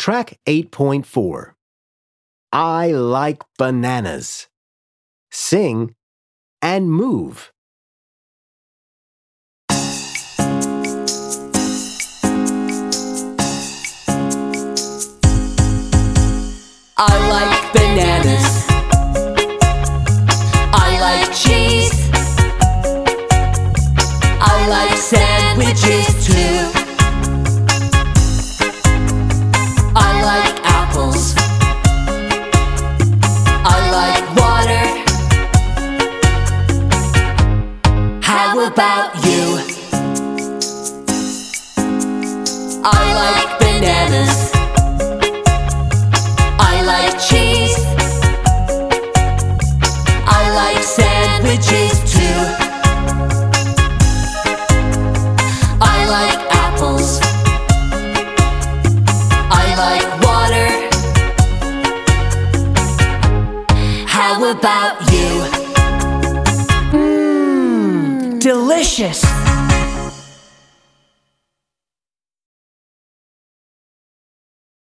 Track 8.4. I like bananas. Sing and move. I like bananas. I like cheese. I like sandwiches too. I like apples. I like water. How about you? I like bananas. I like cheese. I like sandwiches too. I like apples. I like water. How about you? Delicious!